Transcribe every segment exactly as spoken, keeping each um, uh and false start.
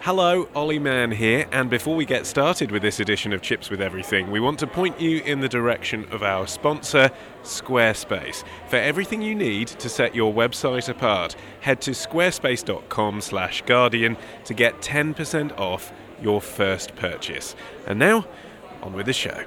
Hello, Ollie Mann here, and before we get started with this edition of Chips with Everything, we want to point you in the direction of our sponsor, Squarespace. For everything you need to set your website apart, head to squarespace.com slash Guardian to get ten percent off your first purchase. And now, on with the show.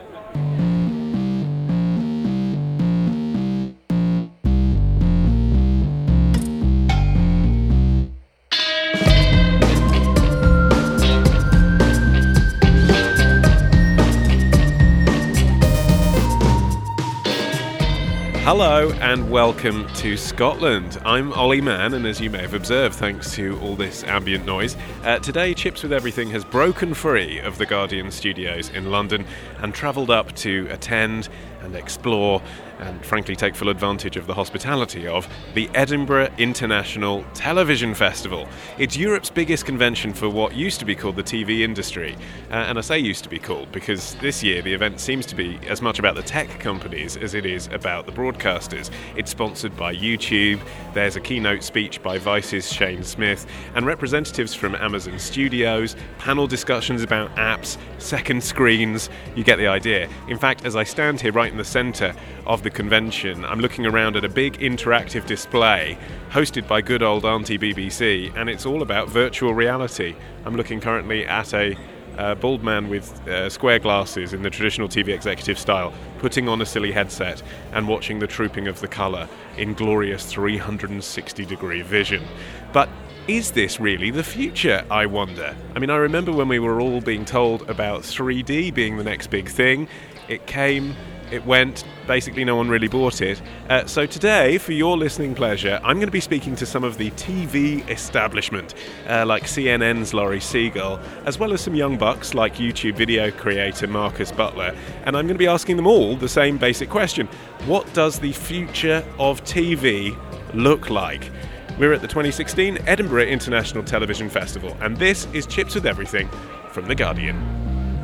Hello and welcome to Scotland. I'm Ollie Mann, and as you may have observed, thanks to all this ambient noise, uh, today Chips with Everything has broken free of the Guardian studios in London and travelled up to attend and explore and frankly take full advantage of the hospitality of the Edinburgh International Television Festival. It's Europe's biggest convention for what used to be called the T V industry, uh, and I say used to be called because this year the event seems to be as much about the tech companies as it is about the broadcasters. It's sponsored by YouTube, there's a keynote speech by Vice's Shane Smith, and representatives from Amazon Studios, panel discussions about apps, second screens, you get the idea. In fact, as I stand here right in the centre of the convention, I'm looking around at a big interactive display hosted by good old Auntie B B C, and it's all about virtual reality. I'm looking currently at a uh, bald man with uh, square glasses in the traditional T V executive style, putting on a silly headset and watching the trooping of the colour in glorious three hundred sixty degree vision. But is this really the future, I wonder? I mean, I remember when we were all being told about three D being the next big thing. It came, it went, basically no one really bought it. Uh, so today, for your listening pleasure, I'm going to be speaking to some of the T V establishment, uh, like C N N's Laurie Siegel, as well as some young bucks like YouTube video creator Marcus Butler, and I'm going to be asking them all the same basic question. What does the future of T V look like? We're at the twenty sixteen Edinburgh International Television Festival, and this is Chips with Everything from The Guardian.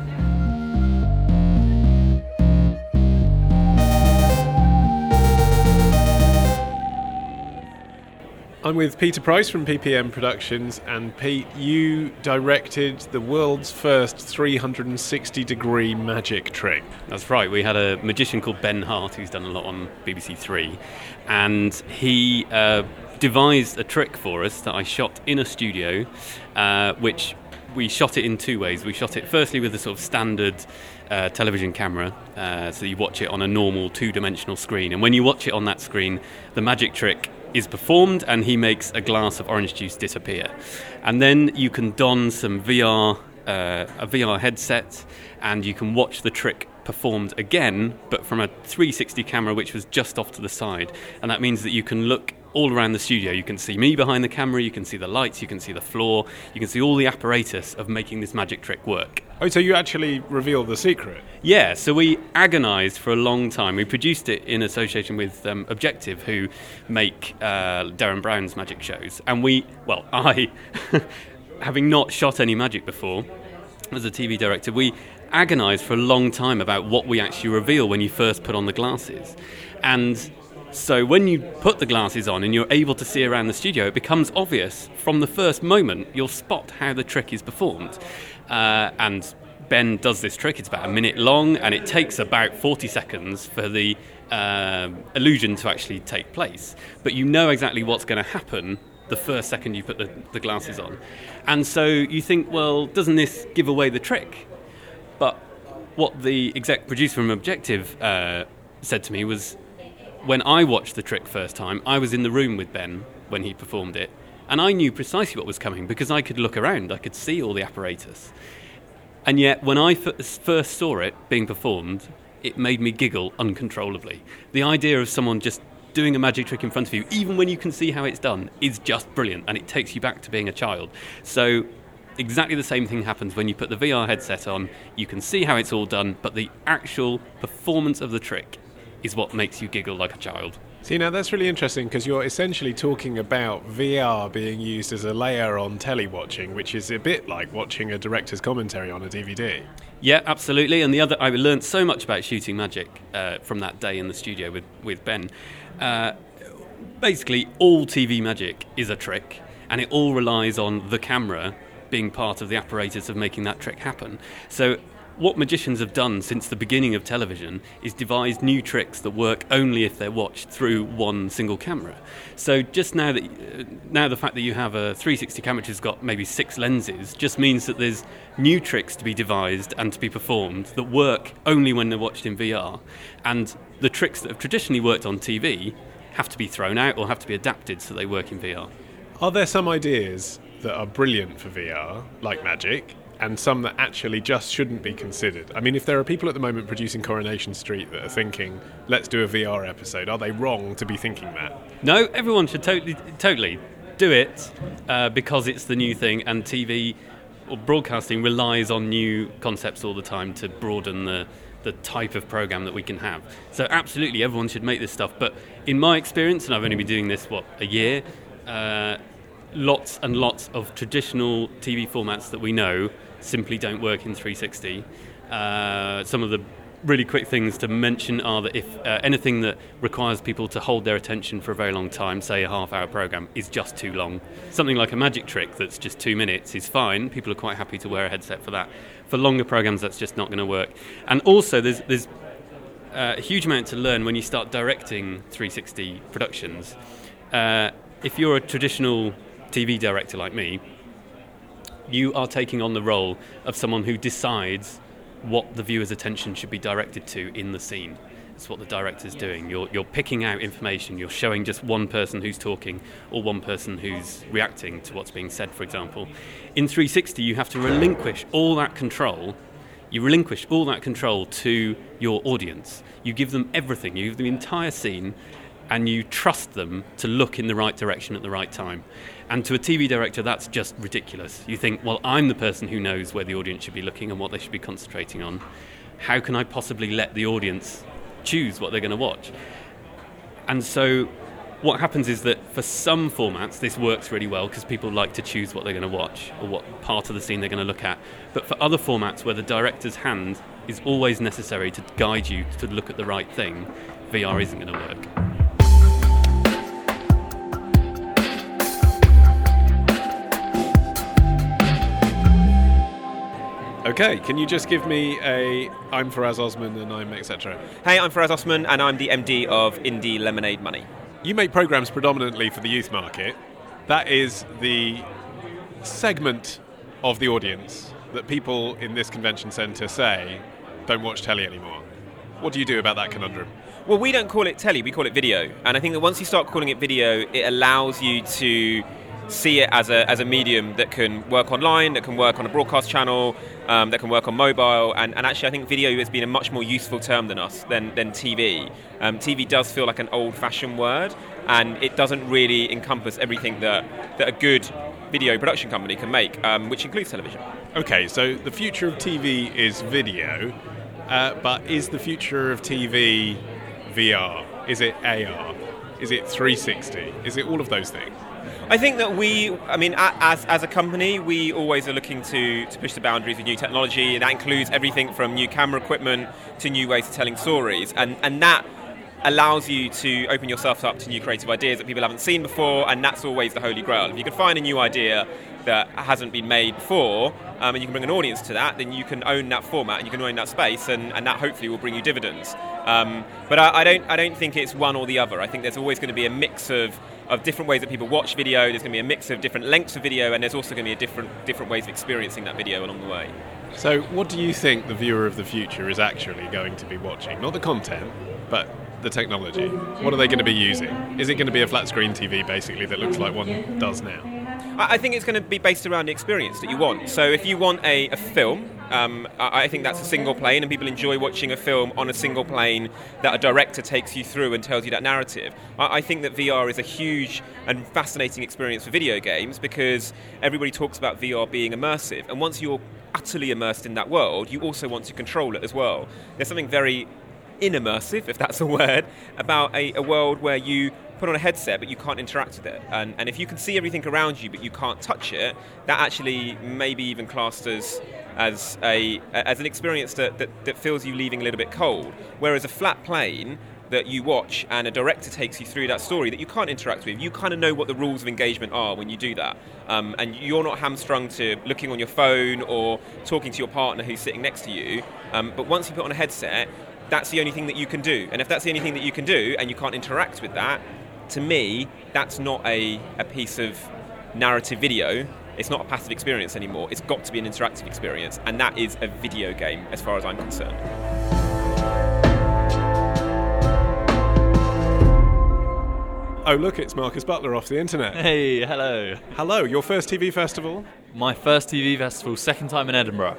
I'm with Peter Price from P P M Productions, and Pete, you directed the world's first three hundred sixty degree magic trick. That's right. We had a magician called Ben Hart who's done a lot on B B C Three, and he uh, devised a trick for us that I shot in a studio, uh, which we shot it in two ways. We shot it firstly with a sort of standard uh, television camera, uh, so you watch it on a normal two-dimensional screen, and when you watch it on that screen, the magic trick is performed and he makes a glass of orange juice disappear. And then you can don some V R, uh, a V R headset, and you can watch the trick performed again, but from a three sixty camera which was just off to the side. And that means that you can look all around the studio. You can see me behind the camera, you can see the lights, you can see the floor, you can see all the apparatus of making this magic trick work. Oh, so you actually revealed the secret? Yeah, so we agonised for a long time. We produced it in association with um, Objective, who make uh, Darren Brown's magic shows. And we, well, I, having not shot any magic before, as a T V director, we agonised for a long time about what we actually reveal when you first put on the glasses. And so when you put the glasses on and you're able to see around the studio, it becomes obvious from the first moment. You'll spot how the trick is performed. Uh, and Ben does this trick. It's about a minute long, and it takes about forty seconds for the uh, illusion to actually take place. But you know exactly what's going to happen the first second you put the, the glasses on. And so you think, well, doesn't this give away the trick? But what the exec producer from Objective uh, said to me was, when I watched the trick first time, I was in the room with Ben when he performed it, and I knew precisely what was coming because I could look around, I could see all the apparatus. And yet, when I f- first saw it being performed, it made me giggle uncontrollably. The idea of someone just doing a magic trick in front of you, even when you can see how it's done, is just brilliant, and it takes you back to being a child. So exactly the same thing happens when you put the V R headset on. You can see how it's all done, but the actual performance of the trick is what makes you giggle like a child. See, now that's really interesting because you're essentially talking about V R being used as a layer on telly watching, which is a bit like watching a director's commentary on a D V D. Yeah, absolutely. And the other, I learned so much about shooting magic uh, from that day in the studio with, with Ben. Uh, basically, all T V magic is a trick, and it all relies on the camera being part of the apparatus of making that trick happen. So what magicians have done since the beginning of television is devise new tricks that work only if they're watched through one single camera. So just now that uh, now the fact that you have a three sixty camera which has got maybe six lenses just means that there's new tricks to be devised and to be performed that work only when they're watched in V R. And the tricks that have traditionally worked on T V have to be thrown out or have to be adapted so they work in V R. Are there some ideas that are brilliant for V R, like magic, and some that actually just shouldn't be considered? I mean, if there are people at the moment producing Coronation Street that are thinking, let's do a V R episode, are they wrong to be thinking that? No, everyone should totally totally do it uh, because it's the new thing, and T V or broadcasting relies on new concepts all the time to broaden the, the type of programme that we can have. So absolutely, everyone should make this stuff. But in my experience, and I've only been doing this, what, a year, uh, lots and lots of traditional T V formats that we know simply don't work in three sixty. Uh, some of the really quick things to mention are that if uh, anything that requires people to hold their attention for a very long time, say a half-hour programme, is just too long. Something like a magic trick that's just two minutes is fine. People are quite happy to wear a headset for that. For longer programmes, that's just not going to work. And also, there's, there's uh, a huge amount to learn when you start directing three sixty productions. Uh, if you're a traditional T V director like me, you are taking on the role of someone who decides what the viewer's attention should be directed to in the scene. That's what the director's doing. You're, you're picking out information. You're showing just one person who's talking or one person who's reacting to what's being said, for example. In three sixty, you have to relinquish all that control. You relinquish all that control to your audience. You give them everything. You give them the entire scene, and you trust them to look in the right direction at the right time. And to a T V director, that's just ridiculous. You think, well, I'm the person who knows where the audience should be looking and what they should be concentrating on. How can I possibly let the audience choose what they're going to watch? And so what happens is that for some formats, this works really well because people like to choose what they're going to watch or what part of the scene they're going to look at. But for other formats where the director's hand is always necessary to guide you to look at the right thing, V R isn't going to work. Okay, can you just give me a I'm Faraz Osman and I'm et cetera? Hey, I'm Faraz Osman and I'm the M D of Indie Lemonade Money. You make programmes predominantly for the youth market. That is the segment of the audience that people in this convention centre say don't watch telly anymore. What do you do about that conundrum? Well, we don't call it telly, we call it video. And I think that once you start calling it video, it allows you to see it as a as a medium that can work online, that can work on a broadcast channel, um, that can work on mobile, and, and actually I think video has been a much more useful term than us, than, than T V. Um, T V does feel like an old-fashioned word, and it doesn't really encompass everything that, that a good video production company can make, um, which includes television. Okay, so the future of T V is video, uh, but is the future of T V V R? Is it A R? Is it three sixty? Is it all of those things? I think that we, I mean, as as a company, we always are looking to, to push the boundaries with new technology, and that includes everything from new camera equipment to new ways of telling stories, and, and that allows you to open yourself up to new creative ideas that people haven't seen before, and that's always the holy grail. If you can find a new idea that hasn't been made before, um, and you can bring an audience to that, then you can own that format and you can own that space, and, and that hopefully will bring you dividends. Um, but I, I don't I don't think it's one or the other. I think there's always going to be a mix of of different ways that people watch video. There's going to be a mix of different lengths of video, and there's also going to be a different different ways of experiencing that video along the way. So what do you think the viewer of the future is actually going to be watching? Not the content, but the technology. What are they going to be using? Is it going to be a flat screen T V basically that looks like one does now? I think it's going to be based around the experience that you want. So if you want a, a film, um, I think that's a single plane, and people enjoy watching a film on a single plane that a director takes you through and tells you that narrative. I, I think that V R is a huge and fascinating experience for video games because everybody talks about V R being immersive, and once you're utterly immersed in that world, you also want to control it as well. There's something very inimmersive, if that's a word, about a, a world where you put on a headset but you can't interact with it, and, and if you can see everything around you but you can't touch it, that actually may be even classed as as a as an experience that, that, that feels you leaving a little bit cold, whereas a flat plane that you watch and a director takes you through that story that you can't interact with. You kind of know what the rules of engagement are when you do that. Um, and you're not hamstrung to looking on your phone or talking to your partner who's sitting next to you. Um, but once you put on a headset, that's the only thing that you can do. And if that's the only thing that you can do and you can't interact with that, to me, that's not a, a piece of narrative video. It's not a passive experience anymore. It's got to be an interactive experience. And that is a video game as far as I'm concerned. Oh, look, it's Marcus Butler off the internet. Hey, hello. Hello, your first T V festival? My first T V festival, second time in Edinburgh.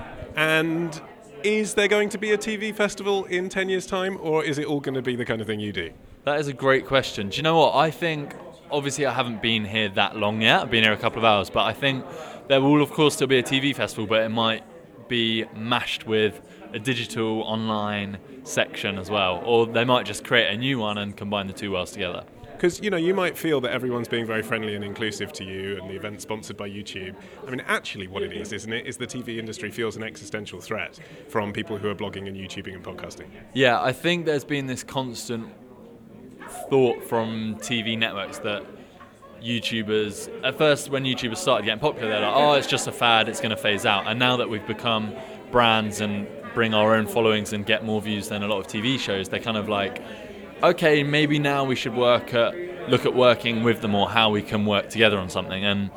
And is there going to be a T V festival in ten years' time, or is it all going to be the kind of thing you do? That is a great question. Do you know what? I think, obviously I haven't been here that long yet. I've been here a couple of hours, but I think there will, of course, still be a T V festival, but it might be mashed with a digital online section as well. Or they might just create a new one and combine the two worlds together. Because, you know, you might feel that everyone's being very friendly and inclusive to you and the event's sponsored by YouTube. I mean, actually what it is, isn't it, is the T V industry feels an existential threat from people who are blogging and YouTubing and podcasting. Yeah, I think there's been this constant thought from T V networks that YouTubers, at first when YouTubers started getting popular, they're like, oh, it's just a fad, it's going to phase out. And now that we've become brands and bring our own followings and get more views than a lot of T V shows, they're kind of like, okay, maybe now we should work at, look at working with them or how we can work together on something. And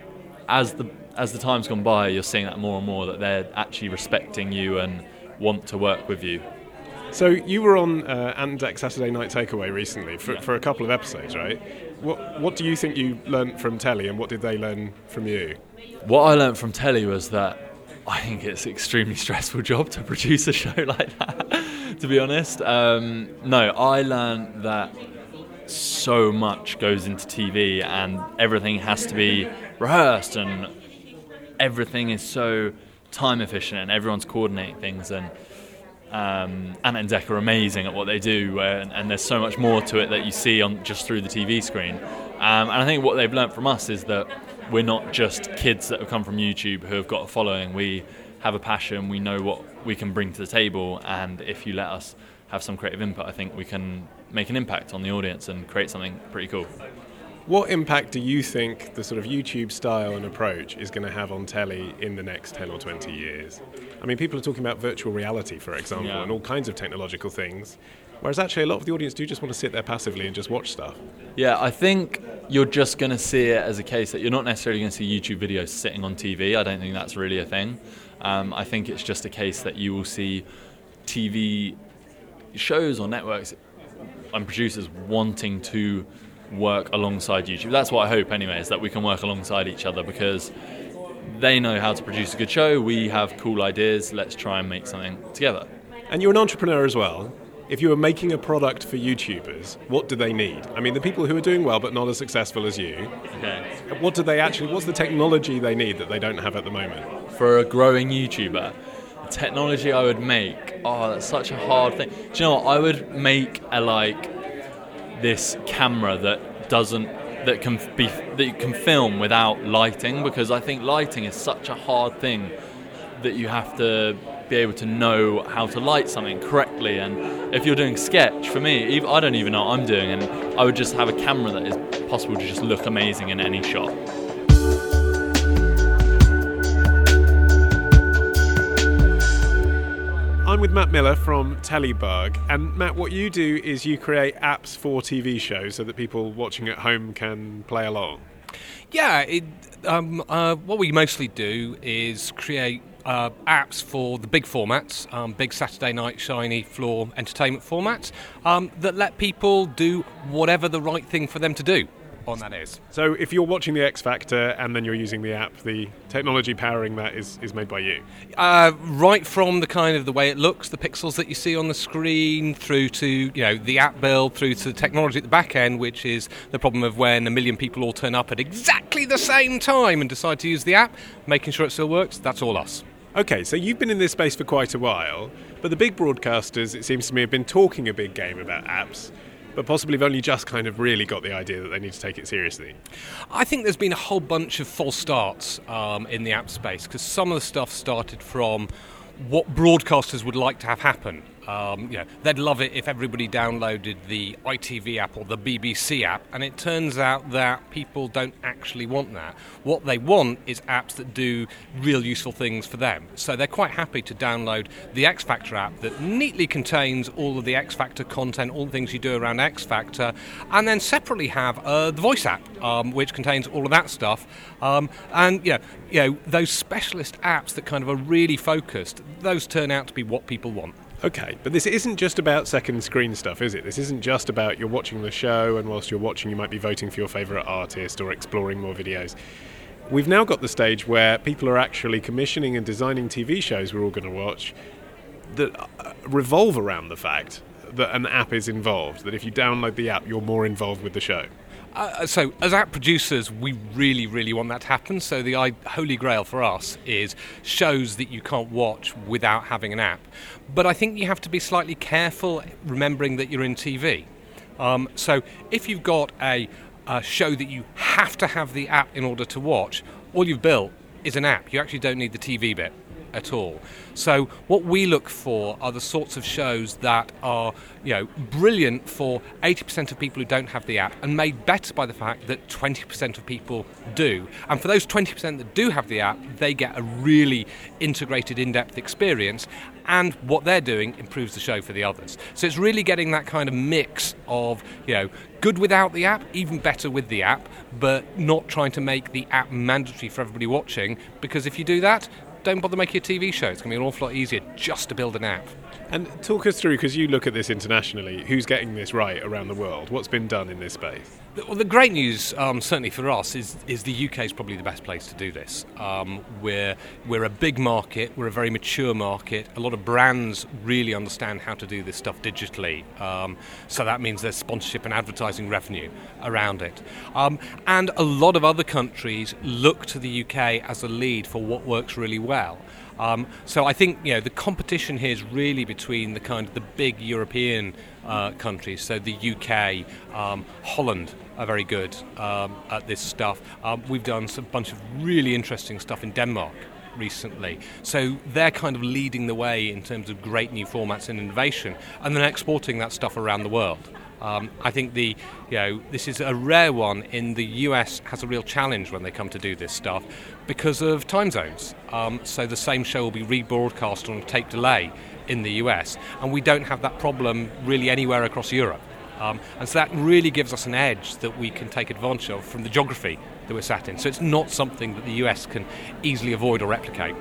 as the as the time's gone by, you're seeing that more and more, that they're actually respecting you and want to work with you. So you were on uh, Andex Saturday Night Takeaway recently for, Yeah. for a couple of episodes, right? What what do you think you learnt from telly, and what did they learn from you? What I learned from telly was that I think it's an extremely stressful job to produce a show like that, to be honest. Um, no, I learned that so much goes into T V and everything has to be rehearsed and everything is so time efficient and everyone's coordinating things, and um, Ant and Dec are amazing at what they do, uh, and, and there's so much more to it that you see on just through the T V screen. Um, and I think what they've learnt from us is that we're not just kids that have come from YouTube who have got a following. We have a passion, we know what we can bring to the table, and if you let us have some creative input, I think we can make an impact on the audience and create something pretty cool. What impact do you think the sort of YouTube style and approach is going to have on telly in the next ten or twenty years? I mean, people are talking about virtual reality, for example, Yeah. and all kinds of technological things, whereas actually a lot of the audience do just want to sit there passively and just watch stuff. Yeah, I think you're just going to see it as a case that you're not necessarily going to see YouTube videos sitting on T V. I don't think that's really a thing. Um, I think it's just a case that you will see T V shows or networks and producers wanting to work alongside YouTube. That's what I hope anyway, is that we can work alongside each other, because they know how to produce a good show, we have cool ideas, let's try and make something together. And you're an entrepreneur as well. If you were making a product for YouTubers, what do they need? I mean, the people who are doing well but not as successful as you, Okay. what do they actually, what's the technology they need that they don't have at the moment? For a growing YouTuber, the technology I would make, oh, that's such a hard thing. Do you know what? I would make a like this camera that doesn't, that can be, that you can film without lighting, because I think lighting is such a hard thing that you have to be able to know how to light something correctly. And if you're doing sketch, for me, I don't even know what I'm doing, and I would just have a camera that is possible to just look amazing in any shot. I'm with Matt Miller from Telebug, and Matt, what you do is you create apps for T V shows so that people watching at home can play along. Yeah, it, um, uh, what we mostly do is create uh, apps for the big formats, um, big Saturday night shiny floor entertainment formats, um, that let people do whatever the right thing for them to do on that is. So if you're watching the X Factor and then you're using the app, the technology powering that is, is made by you? Uh, right from the kind of the way it looks, the pixels that you see on the screen, through to, you know, the app build, through to the technology at the back end, which is the problem of when a million people all turn up at exactly the same time and decide to use the app, making sure it still works. That's all us. Okay, so you've been in this space for quite a while, but the big broadcasters, it seems to me, have been talking a big game about apps, but possibly have only just kind of really got the idea that they need to take it seriously. I think there's been a whole bunch of false starts um, in the app space, because some of the stuff started from what broadcasters would like to have happen. Um, you know, they'd love it if everybody downloaded the I T V app or the B B C app, and it turns out that people don't actually want that. What they want is apps that do real useful things for them. So they're quite happy to download the X Factor app that neatly contains all of the X Factor content, all the things you do around X Factor, and then separately have uh, the Voice app, um, which contains all of that stuff. Um, and you know, you know, those specialist apps that kind of are really focused, those turn out to be what people want. Okay, but this isn't just about second screen stuff, is it? This isn't just about you're watching the show, and whilst you're watching you might be voting for your favourite artist or exploring more videos. We've now got the stage where people are actually commissioning and designing T V shows we're all going to watch that revolve around the fact that an app is involved, that if you download the app you're more involved with the show. Uh, so, as app producers, we really, really want that to happen. So, the I- holy grail for us is shows that you can't watch without having an app. But I think you have to be slightly careful, remembering that you're in T V. Um, so, if you've got a, a show that you have to have the app in order to watch, all you've built is an app. You actually don't need the T V bit at all. So what we look for are the sorts of shows that are, you know, brilliant for eighty percent of people who don't have the app, and made better by the fact that twenty percent of people do. And for those twenty percent that do have the app, they get a really integrated, in-depth experience, and what they're doing improves the show for the others. So it's really getting that kind of mix of, you know, good without the app, even better with the app, but not trying to make the app mandatory for everybody watching, because if you do that, don't bother making a T V show. It's going to be an awful lot easier just to build an app. And talk us through, because you look at this internationally, who's getting this right around the world? What's been done in this space? Well, the great news, um, certainly for us, is is the U K is probably the best place to do this. Um, we're we're a big market, we're a very mature market. A lot of brands really understand how to do this stuff digitally. Um, so that means there's sponsorship and advertising revenue around it. Um, and a lot of other countries look to the U K as a lead for what works really well. Um, so I think, you know, the competition here is really between the kind of the big European uh, countries. So the U K, um, Holland are very good um, at this stuff. Um, we've done a bunch of really interesting stuff in Denmark recently. So they're kind of leading the way in terms of great new formats and innovation, and then exporting that stuff around the world. Um, I think the, you know, this is a rare one. In the U S has a real challenge when they come to do this stuff because of time zones. Um, so the same show will be rebroadcast on a tape delay in the U S, and we don't have that problem really anywhere across Europe. Um, and so that really gives us an edge that we can take advantage of from the geography that we're sat in. So it's not something that the U S can easily avoid or replicate.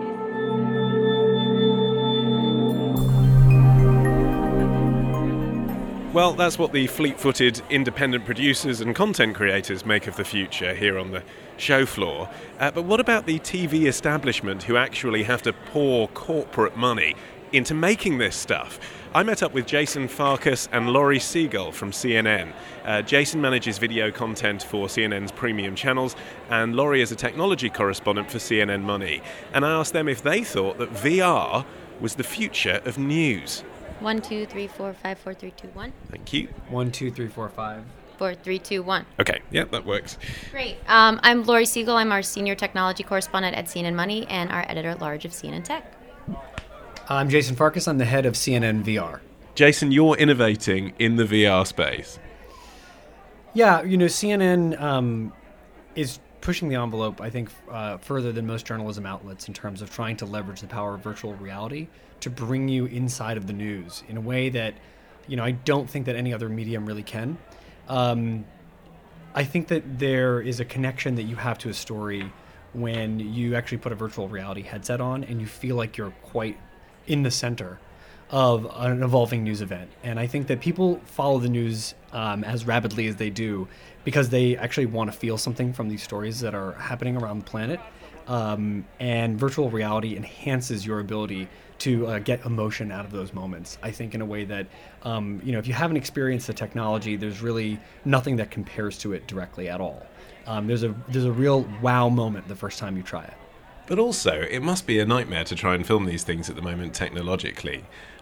Well, that's what the fleet-footed independent producers and content creators make of the future here on the show floor. Uh, but what about the T V establishment who actually have to pour corporate money into making this stuff? I met up with Jason Farkas and Laurie Siegel from C N N. Uh, Jason manages video content for C N N's premium channels, and Laurie is a technology correspondent for C N N Money. And I asked them if they thought that V R was the future of news. One, two, three, four, five, four, three, two, one. Thank you. One, two, three, four, five. Four, three, two, one. Okay, yeah, that works. Great. Um, I'm Laurie Siegel. I'm our senior technology correspondent at C N N Money and our editor-at-large of C N N Tech. I'm Jason Farkas. I'm the head of C N N V R. Jason, you're innovating in the V R space. Yeah, you know, C N N um, is pushing the envelope, I think, uh, further than most journalism outlets in terms of trying to leverage the power of virtual reality to bring you inside of the news in a way that, you know, I don't think that any other medium really can. Um, I think that there is a connection that you have to a story when you actually put a virtual reality headset on and you feel like you're quite in the center of an evolving news event. And I think that people follow the news um, as rapidly as they do because they actually want to feel something from these stories that are happening around the planet. Um, and virtual reality enhances your ability to uh, get emotion out of those moments, I think, in a way that, um, you know, if you haven't experienced the technology, there's really nothing that compares to it directly at all. Um, there's a there's a real wow moment the first time you try it. But also, it must be a nightmare to try and film these things at the moment technologically.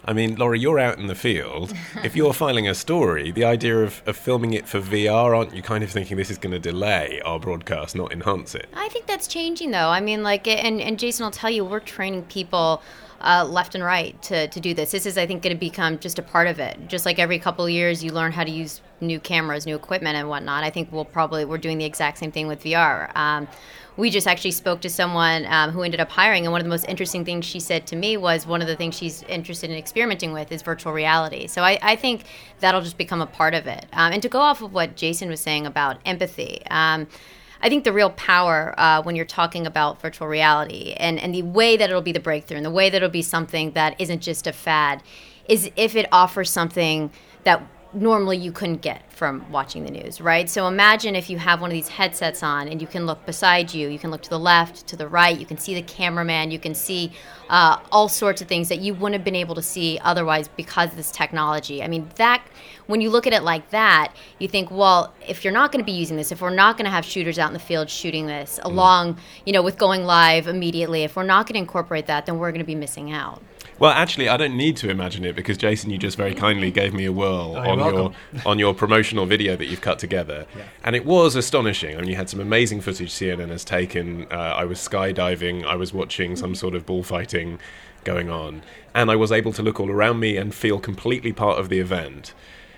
I mean, Laurie, you're out in the field. If you're filing a story, the idea of, of filming it for V R, aren't you kind of thinking this is going to delay our broadcast, not enhance it? I think that's changing, though. I mean, like, and, and Jason will tell you, we're training people uh, left and right to, to do this. This is, I think, going to become just a part of it. Just like every couple of years, you learn how to use new cameras, new equipment, and whatnot. I think we'll probably, we're doing the exact same thing with V R. Um, we just actually spoke to someone um, who ended up hiring, and one of the most interesting things she said to me was one of the things she's interested in experimenting with is virtual reality. So I, I think that'll just become a part of it. Um, and to go off of what Jason was saying about empathy, um, I think the real power uh, when you're talking about virtual reality and, and the way that it'll be the breakthrough and the way that it'll be something that isn't just a fad is if it offers something that normally you couldn't get from watching the news, right? So imagine if you have one of these headsets on and you can look beside you, you can look to the left, to the right, you can see the cameraman, you can see uh, all sorts of things that you wouldn't have been able to see otherwise because of this technology. I mean, that when you look at it like that, you think, well, if you're not going to be using this, if we're not going to have shooters out in the field shooting this along, you know, with going live immediately, if we're not going to incorporate that, then we're going to be missing out. Well, actually, I don't need to imagine it because, Jason, you just very kindly gave me a whirl Oh, on you're your welcome. on your promotional video that you've cut together. Yeah. And it was astonishing. I mean, you had some amazing footage C N N has taken. Uh, I was skydiving. I was watching some sort of bullfighting going on. And I was able to look all around me and feel completely part of the event.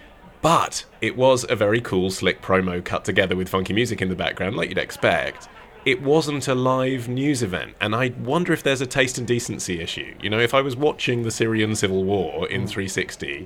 But it was a very cool, slick promo cut together with funky music in the background, like you'd expect. It wasn't a live news event, and I wonder if there's a taste and decency issue. You know, if I was watching the Syrian civil war in three sixty,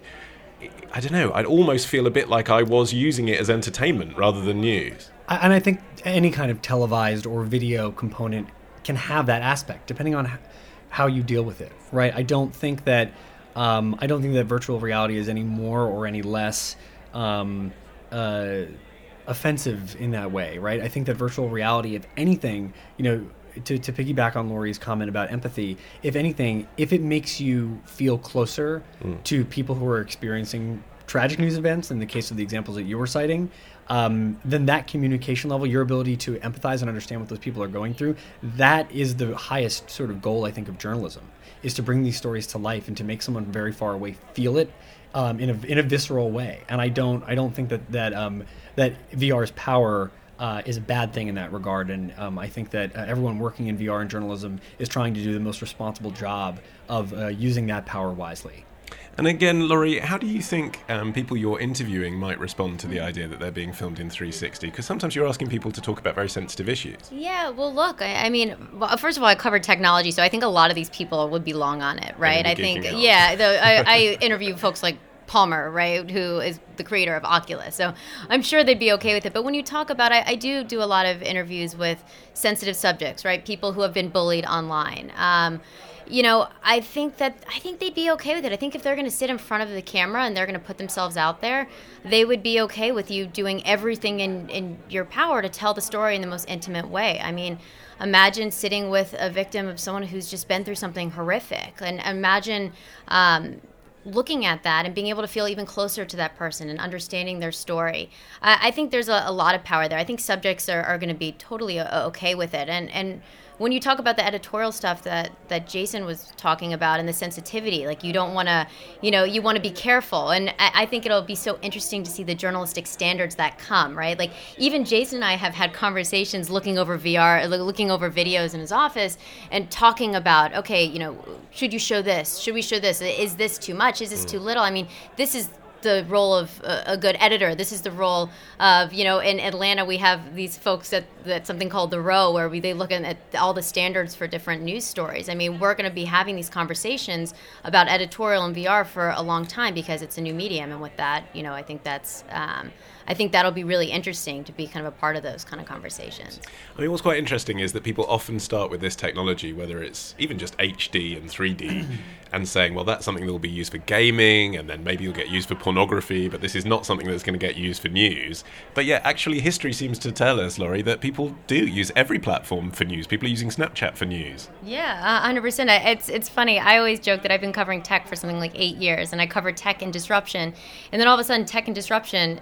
I don't know, I'd almost feel a bit like I was using it as entertainment rather than news. I- And I think any kind of televised or video component can have that aspect, depending on h- how you deal with it, right? I don't think that um, I don't think that virtual reality is any more or any less um, uh, offensive in that way, right? I think that virtual reality, if anything, you know, to, to piggyback on Laurie's comment about empathy, if anything, if it makes you feel closer mm. to people who are experiencing tragic news events, in the case of the examples that you were citing, um, then that communication level, your ability to empathize and understand what those people are going through, that is the highest sort of goal, I think, of journalism, is to bring these stories to life and to make someone very far away feel it um, in a in a visceral way. And I don't I don't think that that um, that V R's power uh, is a bad thing in that regard. And um, I think that uh, everyone working in V R and journalism is trying to do the most responsible job of uh, using that power wisely. And again, Laurie, how do you think um, people you're interviewing might respond to the idea that they're being filmed in three sixty? Because sometimes you're asking people to talk about very sensitive issues. Yeah, well, look, I, I mean, well, first of all, I covered technology, so I think a lot of these people would be long on it, right? I think, out. yeah, the, I, I interview folks like Palmer, right, who is the creator of Oculus. So I'm sure they'd be okay with it. But when you talk about it, I do do a lot of interviews with sensitive subjects, right, people who have been bullied online. Um, you know, I think that I think they'd be okay with it. I think if they're going to sit in front of the camera and they're going to put themselves out there, they would be okay with you doing everything in, in your power to tell the story in the most intimate way. I mean, imagine sitting with a victim of someone who's just been through something horrific, and imagine um, looking at that and being able to feel even closer to that person and understanding their story. I, I think there's a, a lot of power there. I think subjects are, are going to be totally uh, okay with it. And and when you talk about the editorial stuff that, that Jason was talking about and the sensitivity, like you don't want to, you know, you want to be careful. And I, I think it'll be so interesting to see the journalistic standards that come, right? Like even Jason and I have had conversations looking over V R, looking over videos in his office and talking about, okay, you know, should you show this? Should we show this? Is this too much? Is this too little? I mean, this is the role of a, a good editor. This is the role of, you know, in Atlanta we have these folks at, at something called The Row where we, they look at all the standards for different news stories. I mean, we're going to be having these conversations about editorial and V R for a long time because it's a new medium, and with that, you know, I think that's um, I think that'll be really interesting to be kind of a part of those kind of conversations. I mean, what's quite interesting is that people often start with this technology, whether it's even just H D and three D, and saying, well, that's something that will be used for gaming, and then maybe it'll get used for pornography, but this is not something that's going to get used for news. But yeah, actually, history seems to tell us, Laurie, that people do use every platform for news. People are using Snapchat for news. Yeah, one hundred percent. It's it's funny. I always joke that I've been covering tech for something like eight years, and I covered tech and disruption, and then all of a sudden, tech and disruption is happening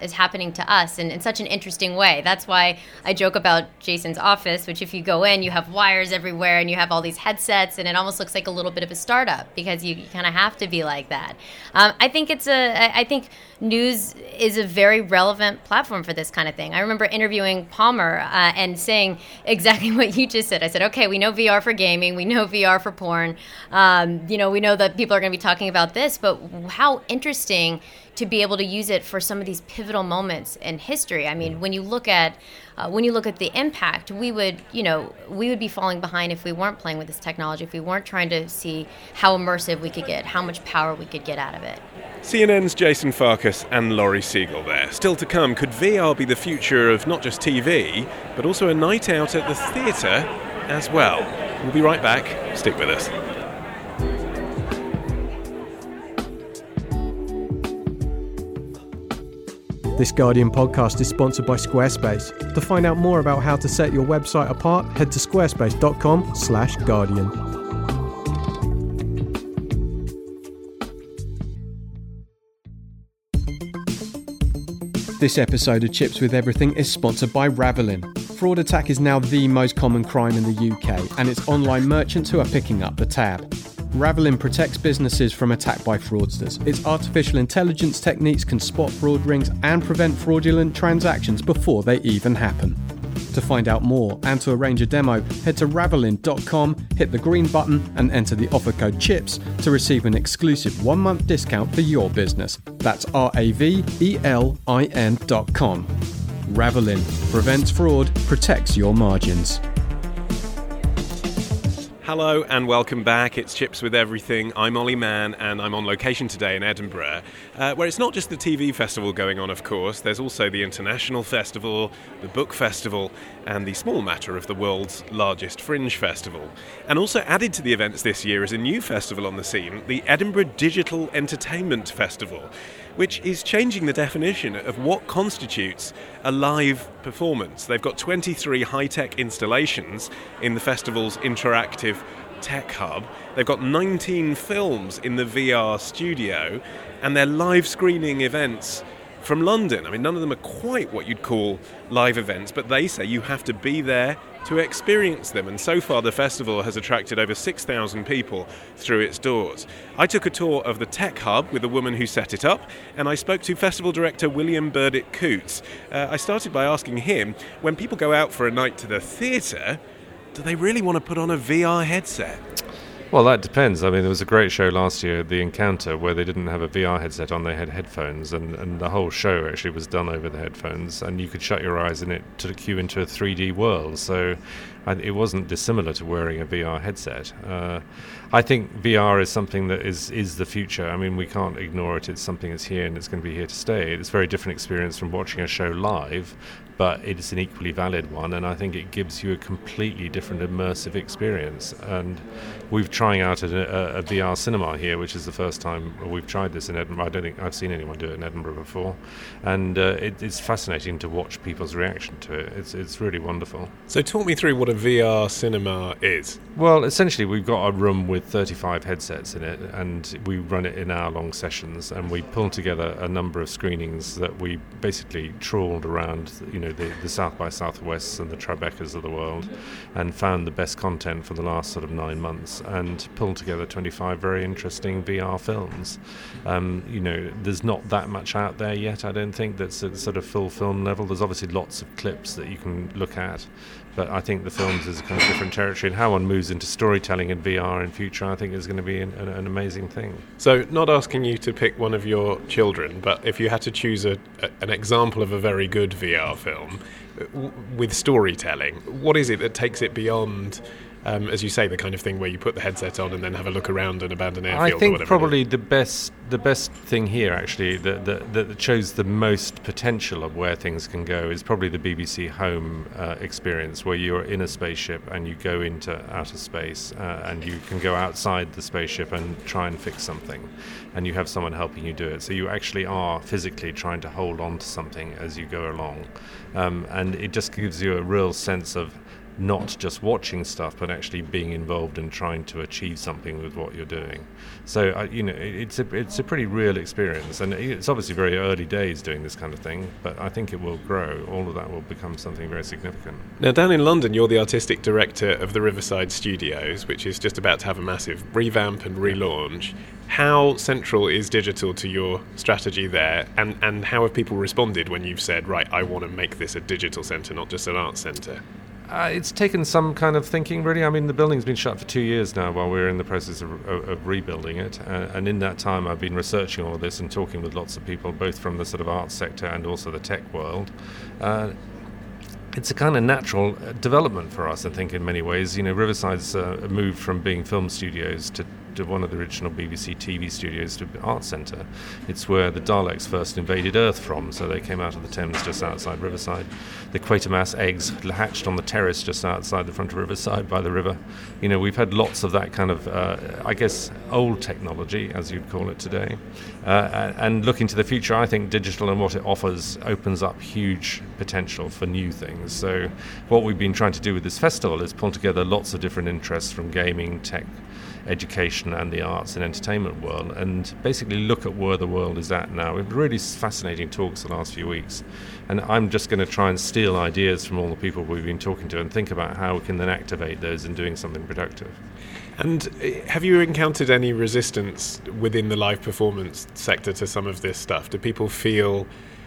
coming to us in, in such an interesting way. That's why I joke about Jason's office, which if you go in, you have wires everywhere and you have all these headsets, and it almost looks like a little bit of a startup because you, you kind of have to be like that. Um, I think it's a, I think news is a very relevant platform for this kind of thing. I remember interviewing Palmer uh, and saying exactly what you just said. I said, okay, we know V R for gaming, we know V R for porn, um, you know, we know that people are going to be talking about this, but how interesting to be able to use it for some of these pivotal moments in history. I mean, when you look at uh, when you look at the impact, we would, you know, we would be falling behind if we weren't playing with this technology, if we weren't trying to see how immersive we could get, how much power we could get out of it. C N N's Jason Farkas and Laurie Siegel there. Still to come, could V R be the future of not just T V, but also a night out at the theatre as well? We'll be right back. Stick with us. This Guardian podcast is sponsored by Squarespace. To find out more about how to set your website apart, head to squarespace.com slash Guardian. This episode of Chips with Everything is sponsored by Ravelin. Fraud attack is now the most common crime in the U K, and it's online merchants who are picking up the tab. Ravelin protects businesses from attack by fraudsters. Its artificial intelligence techniques can spot fraud rings and prevent fraudulent transactions before they even happen. To find out more and to arrange a demo, head to ravelin dot com, hit the green button and enter the offer code CHIPS to receive an exclusive one-month discount for your business. That's R A V E L I N dot com. Ravelin prevents fraud, protects your margins. Hello and welcome back. It's Chips with Everything. I'm Ollie Mann and I'm on location today in Edinburgh, uh, where it's not just the T V festival going on, of course. There's also the International Festival, the Book Festival, and the small matter of the world's largest fringe festival. And also added to the events this year is a new festival on the scene, the Edinburgh Digital Entertainment Festival, which is changing the definition of what constitutes a live performance. They've got twenty-three high-tech installations in the festival's interactive tech hub. They've got nineteen films in the V R studio, and they're live screening events from London. I mean, none of them are quite what you'd call live events, but they say you have to be there to experience them. And so far, the festival has attracted over six thousand people through its doors. I took a tour of the Tech Hub with the woman who set it up, and I spoke to festival director William Burdick Coots. Uh, I started by asking him, when people go out for a night to the theatre, do they really want to put on a V R headset? Well, that depends. I mean, there was a great show last year, The Encounter, where they didn't have a V R headset on, they had headphones, and, and the whole show actually was done over the headphones, and you could shut your eyes and it took you into a three D world, so I, it wasn't dissimilar to wearing a V R headset. Uh, I think V R is something that is, is the future. I mean, we can't ignore it. It's something that's here and it's going to be here to stay. It's a very different experience from watching a show live, but it's an equally valid one, and I think it gives you a completely different immersive experience. And we're trying out a, a, a V R cinema here, which is the first time we've tried this in Edinburgh. I don't think I've seen anyone do it in Edinburgh before, and uh, it, it's fascinating to watch people's reaction to it. It's it's really wonderful. So talk me through what a V R cinema is. Well, essentially we've got a room with thirty-five headsets in it, and we run it in hour-long sessions, and we pull together a number of screenings that we basically trawled around, you know, the, the South by Southwests and the Tribecas of the world, and found the best content for the last sort of nine months, and pulled together twenty-five very interesting V R films. Um, you know, there's not that much out there yet, I don't think, that's at sort of full film level. There's obviously lots of clips that you can look at, but I think the films is a kind of different territory, and how one moves into storytelling in V R in future, I think is going to be an, an amazing thing. So, not asking you to pick one of your children, but if you had to choose a, a, an example of a very good V R film w- with storytelling, what is it that takes it beyond, um, as you say, the kind of thing where you put the headset on and then have a look around an abandoned airfield? I think or whatever probably the best the best thing here, actually, that, that, that shows the most potential of where things can go is probably the B B C Home uh, experience, where you're in a spaceship and you go into outer space uh, and you can go outside the spaceship and try and fix something, and you have someone helping you do it. So you actually are physically trying to hold on to something as you go along, um, and it just gives you a real sense of not just watching stuff, but actually being involved in trying to achieve something with what you're doing. So, uh, you know, it, it's a it's a pretty real experience, and it's obviously very early days doing this kind of thing, but I think it will grow. All of that will become something very significant. Now, down in London, you're the artistic director of the Riverside Studios, which is just about to have a massive revamp and relaunch. How central is digital to your strategy there, and, and how have people responded when you've said, right, I want to make this a digital centre, not just an arts centre? Uh, it's taken some kind of thinking, really. I mean, the building's been shut for two years now while we're in the process of, of, of rebuilding it. Uh, and in that time, I've been researching all of this and talking with lots of people, both from the sort of arts sector and also the tech world. Uh, it's a kind of natural development for us, I think, in many ways. You know, Riverside's uh, moved from being film studios to to one of the original B B C T V studios to Arts Centre. It's where the Daleks first invaded Earth from, so they came out of the Thames just outside Riverside. The Quatermass eggs hatched on the terrace just outside the front of Riverside by the river. You know, we've had lots of that kind of, uh, I guess, old technology, as you'd call it today. Uh, and looking to the future, I think digital and what it offers opens up huge potential for new things. So what we've been trying to do with this festival is pull together lots of different interests from gaming, tech, education and the arts and entertainment world, and basically look at where the world is at now. We've really fascinating talks the last few weeks, and I'm just going to try and steal ideas from all the people we've been talking to and think about how we can then activate those in doing something productive. And have you encountered any resistance within the live performance sector to some of this stuff? Do people feel,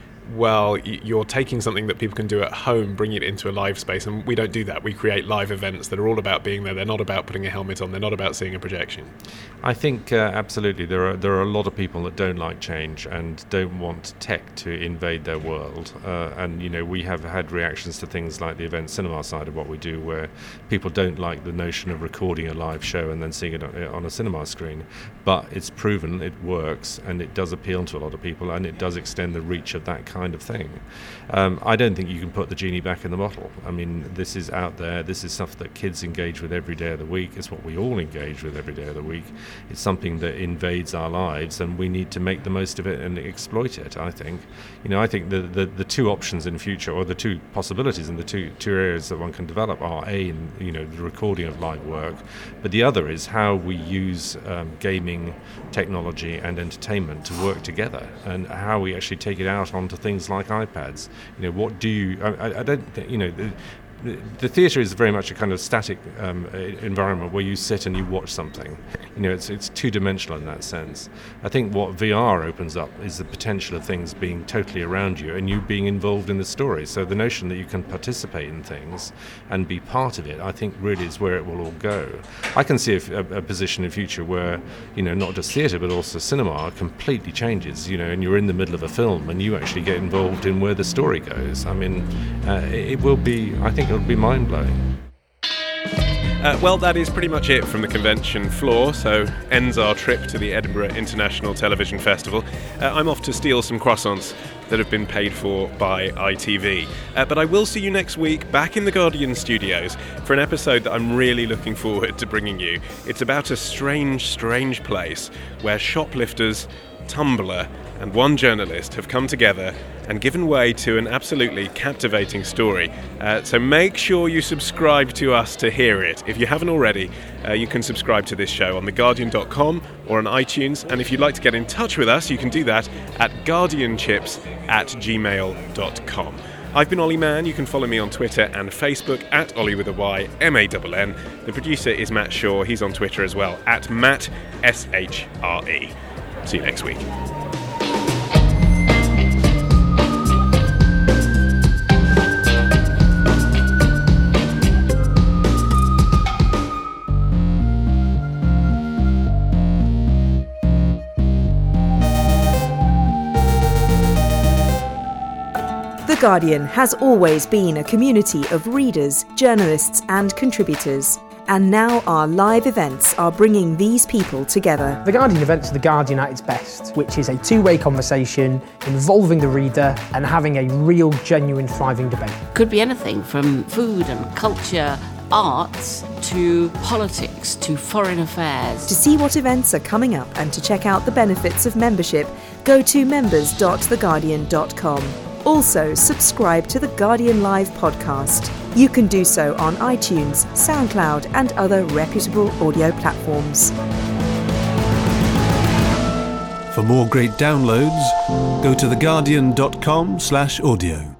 well, you're taking something that people can do at home, bringing it into a live space, and we don't do that. We create live events that are all about being there. They're not about putting a helmet on. They're not about seeing a projection. I think uh, absolutely there are there are a lot of people that don't like change and don't want tech to invade their world. Uh, and you know, we have had reactions to things like the event cinema side of what we do, where people don't like the notion of recording a live show and then seeing it on a cinema screen. But it's proven it works, and it does appeal to a lot of people, and it does extend the reach of that kind of thing. Um, I don't think you can put the genie back in the bottle. I mean, this is out there. This is stuff that kids engage with every day of the week. It's what we all engage with every day of the week. It's something that invades our lives, and we need to make the most of it and exploit it, I think. You know, I think the, the, the two options in future, or the two possibilities and the two two areas that one can develop are, A, in, you know, the recording of live work, but the other is how we use um, gaming, technology and entertainment to work together, and how we actually take it out onto things like iPads. You know, what do you... I, I don't think, you know... The, The theatre is very much a kind of static um, environment where you sit and you watch something. You know, it's it's two-dimensional in that sense. I think what V R opens up is the potential of things being totally around you and you being involved in the story. So the notion that you can participate in things and be part of it, I think really is where it will all go. I can see a, a, a position in future where, you know, not just theatre but also cinema completely changes, you know, and you're in the middle of a film and you actually get involved in where the story goes. I mean, uh, it, it will be, I think, it'll be mind-blowing. Uh, well, that is pretty much it from the convention floor, so ends our trip to the Edinburgh International Television Festival. Uh, I'm off to steal some croissants that have been paid for by I T V. Uh, but I will see you next week back in the Guardian studios for an episode that I'm really looking forward to bringing you. It's about a strange, strange place where shoplifters, Tumblr and one journalist have come together and given way to an absolutely captivating story. Uh, so make sure you subscribe to us to hear it. If you haven't already, uh, you can subscribe to this show on the guardian dot com or on iTunes. And if you'd like to get in touch with us, you can do that at guardianchips at gmail dot com. I've been Ollie Mann. You can follow me on Twitter and Facebook at Ollie with a Y, M A N N. The producer is Matt Shaw. He's on Twitter as well, at Matt S H R E. See you next week. The Guardian has always been a community of readers, journalists and contributors. And now our live events are bringing these people together. The Guardian events are The Guardian at its best, which is a two-way conversation involving the reader and having a real, genuine, thriving debate. Could be anything from food and culture, arts, to politics, to foreign affairs. To see what events are coming up and to check out the benefits of membership, go to members dot the guardian dot com. Also, subscribe to the Guardian Live podcast. You can do so on iTunes, SoundCloud, and other reputable audio platforms. For more great downloads, go to theguardian dot com slash audio.